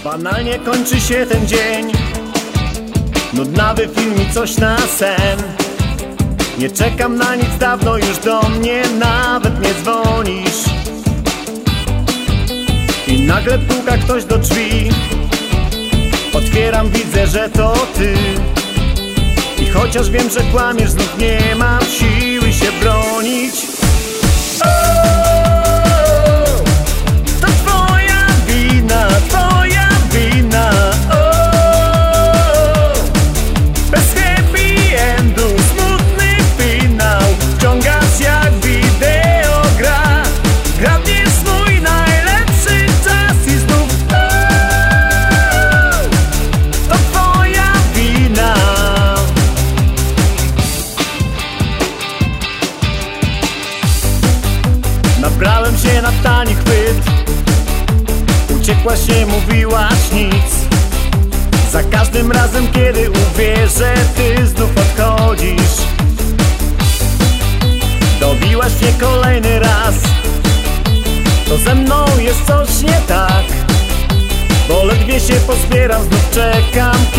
Banalnie kończy się ten dzień, nudnawy film i coś na sen. Nie czekam na nic, dawno już do mnie nawet nie dzwonisz. I nagle puka ktoś do drzwi. Otwieram, widzę, że to ty. I chociaż wiem, że kłamiesz, znów nie mam siły się bronić. To twoja wina, twoja wina. Bez happy endu, smutny finał. Wciągasz jak wideogra. Kradniesz mój najlepszy czas i znów to twoja wina. Nabrałem się na tani chwyt. Uciekłaś, nie mówiłaś nic. Za każdym razem, kiedy uwierzę, ty znów odchodzisz. Dobiłaś mnie kolejny raz. To ze mną jest coś nie tak, bo ledwie się pozbieram, znów czekam